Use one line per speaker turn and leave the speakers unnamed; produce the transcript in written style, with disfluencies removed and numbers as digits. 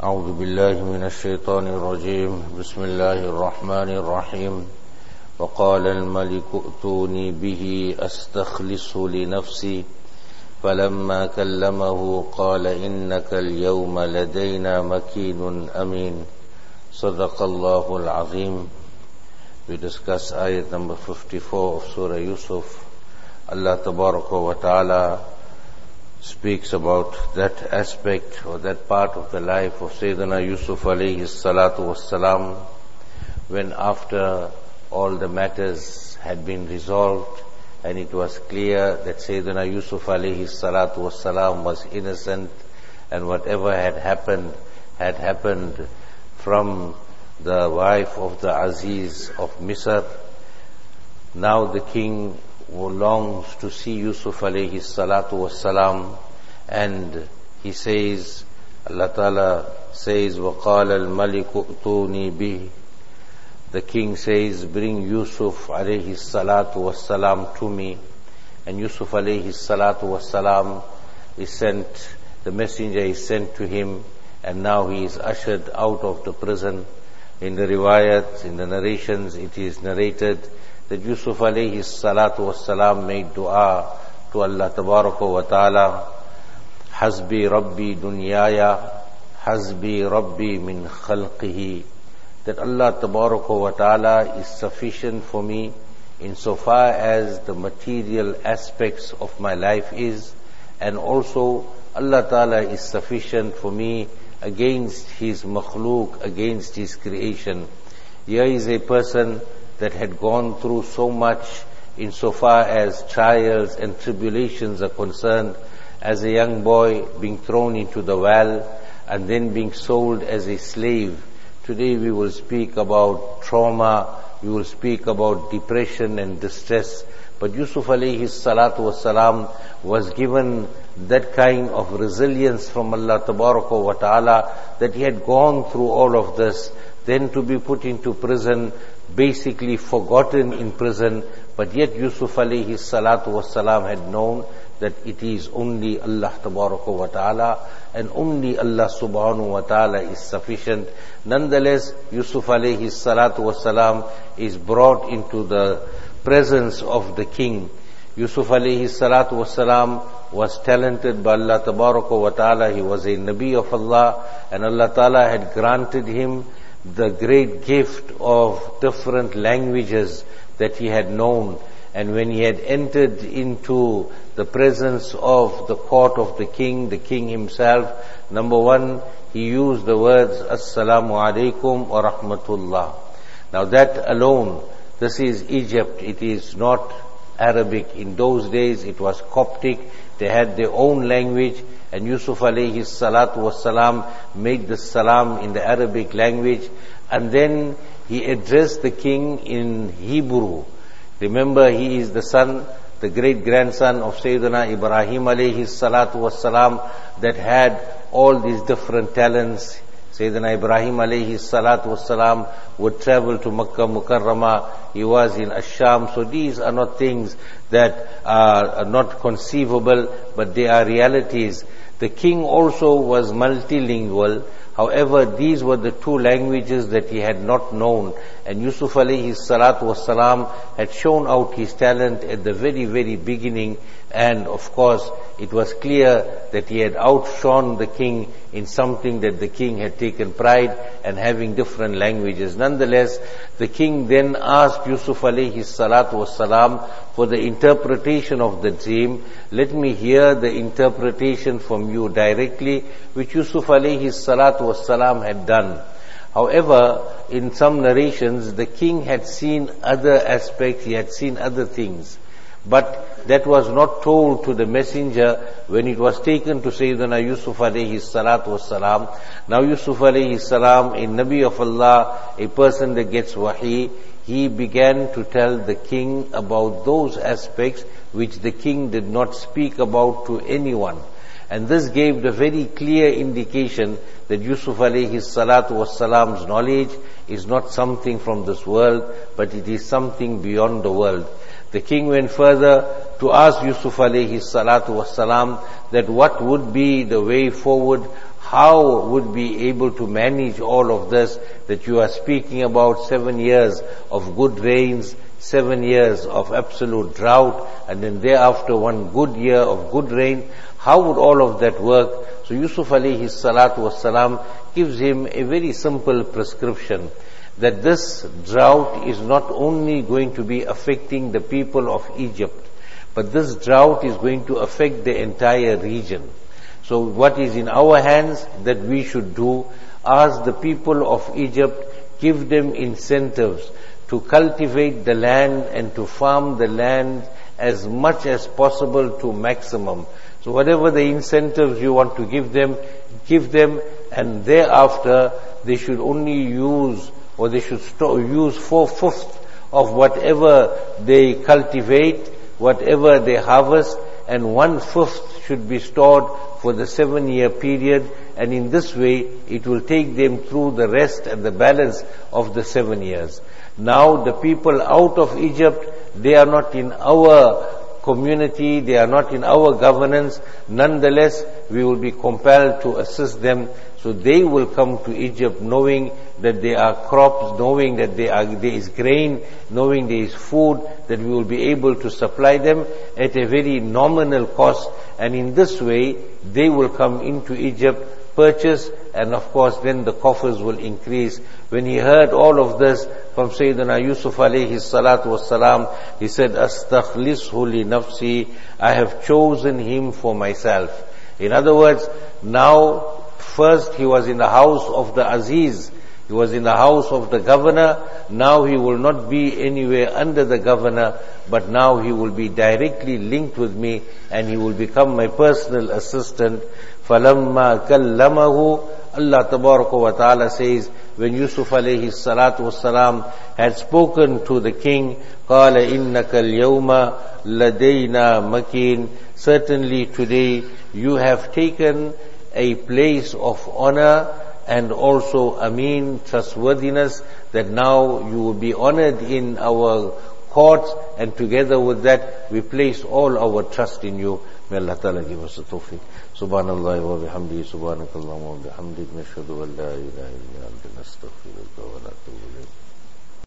أعوذ بالله من الشيطان الرجيم بسم الله الرحمن الرحيم وقال الملك ائتوني به أستخلصه لنفسي فلما كلمه قال إنك اليوم لدينا مكين أمين صدق الله العظيم. We discuss ayat number 54 of Surah Yusuf. Allah Tabaraka wa Ta'ala speaks about that aspect or that part of the life of Sayyidina Yusuf alayhi salatu wassalam, when after all the matters had been resolved and it was clear that Sayyidina Yusuf alayhi salatu wassalam was innocent and whatever had happened from the wife of the Aziz of Misr. Now the king longs to see Yusuf alayhi salatu wassalam, and he says, Allah Ta'ala says, وَقَالَ الْمَلِكُ ائْتُونِي بِهِ. The king says, bring Yusuf alayhi salatu wassalam to me. And Yusuf alayhi salatu wassalam is sent, the messenger is sent to him, and now he is ushered out of the prison. In the riwayat, in the narrations, it is narrated that Yusuf alayhi salatu wassalam made dua to Allah Tabaraka wa Ta'ala, Hasbi Rabbi Dunyaya, Hasbi Rabbi min khalqihi, that Allah Tabaraka wa Ta'ala is sufficient for me insofar as the material aspects of my life is, and also Allah Ta'ala is sufficient for me against His makhluk, against His creation. Here is a person that had gone through so much insofar as trials and tribulations are concerned, as a young boy being thrown into the well and then being sold as a slave. Today we will speak about trauma, we will speak about depression and distress. But Yusuf alayhi salatu wasalam was given that kind of resilience from Allah Tabaraka wa Ta'ala, that he had gone through all of this, then to be put into prison, basically forgotten in prison, but yet Yusuf alayhi salatu wasalam had known that it is only Allah Tabaraka wa Ta'ala and only Allah Subhanahu wa Ta'ala is sufficient. Nonetheless, Yusuf alayhi salatu wasalam is brought into the presence of the king. Yusuf alayhi salatu wasalam was talented by Allah Tabaraka wa Ta'ala. He was a Nabi of Allah, and Allah Ta'ala had granted him the great gift of different languages that he had known. And when he had entered into the presence of the court of the king himself, number one, he used the words, Assalamu alaikum wa rahmatullah. Now that alone, this is Egypt, it is not Arabic. In those days it was Coptic, they had their own language, and Yusuf alayhi salatu wasalam made the salam in the Arabic language, and then he addressed the king in Hebrew. Remember, he is the son, the great-grandson of Sayyidina Ibrahim alayhi salatu wasalam, that had all these different talents. Sayyidina Ibrahim alayhi salatu wasalam would travel to Makkah Mukarramah. He was in Ash-Sham. So these are not things that are not conceivable, but they are realities. The king also was multilingual. However, these were the two languages that he had not known. And Yusuf alayhi salatu wasalam had shown out his talent at the very, very beginning. And of course, it was clear that he had outshone the king in something that the king had taken pride in, having different languages. Nonetheless, the king then asked Yusuf alayhi salatu wasalam for the interpretation of the dream. Let me hear the interpretation from you directly, which Yusuf alayhi salatu wasalam had done. However, in some narrations, the king had seen other aspects, he had seen other things. But that was not told to the messenger when it was taken to Sayyidina Yusuf alayhi salatu wasalam. Now Yusuf alayhi salam, a Nabi of Allah, a person that gets wahi, he began to tell the king about those aspects which the king did not speak about to anyone. And this gave the very clear indication that Yusuf alayhi salatu wasalam's knowledge is not something from this world, but it is something beyond the world. The king went further to to ask Yusuf alayhi salatu wassalam that what would be the way forward, how would be able to manage all of this, that you are speaking about 7 years of good rains, 7 years of absolute drought, and then thereafter 1 good year of good rain. How would all of that work? So Yusuf alayhi salatu wassalam gives him a very simple prescription, that this drought is not only going to be affecting the people of Egypt, but this drought is going to affect the entire region. So what is in our hands that we should do, ask the people of Egypt, give them incentives to cultivate the land and to farm the land as much as possible to maximum. So whatever the incentives you want to give them, and thereafter they should only use, or they should use 4/5 of whatever they cultivate, whatever they harvest, and 1/5 should be stored for the 7-year period, and in this way it will take them through the rest and the balance of the 7 years. Now the people out of Egypt, they are not in our community, they are not in our governance. Nonetheless, we will be compelled to assist them. So they will come to Egypt knowing that there are crops, knowing that there is grain, knowing there is food, that we will be able to supply them at a very nominal cost. And in this way, they will come into Egypt, purchase, and of course then the coffers will increase. When he heard all of this from Sayyidina Yusuf alayhi salatu wassalam, he said, "Astakhlishu li nafsi," I have chosen him for myself. In other words, now first he was in the house of the Aziz, he was in the house of the governor. Now he will not be anywhere under the governor, but now he will be directly linked with me, and he will become my personal assistant. فَلَمَّا كَلَّمَهُ, Allah Tabaraka wa Ta'ala says, when Yusuf alayhi salatu wassalam had spoken to the king, قَالَ إِنَّكَ الْيَوْمَ لَدَيْنَا مَكِينٌ, certainly today you have taken a place of honor and also Amin, trustworthiness, that now you will be honored in our courts, and together with that we place all our trust in you. May Allah Ta'ala give us the tawfiq. Subhanallah wa bihamdihi, subhanakallahumma wa bihamdik, nashhadu an la ilaha illa anta, nastaghfiruka wa natubu ilayk.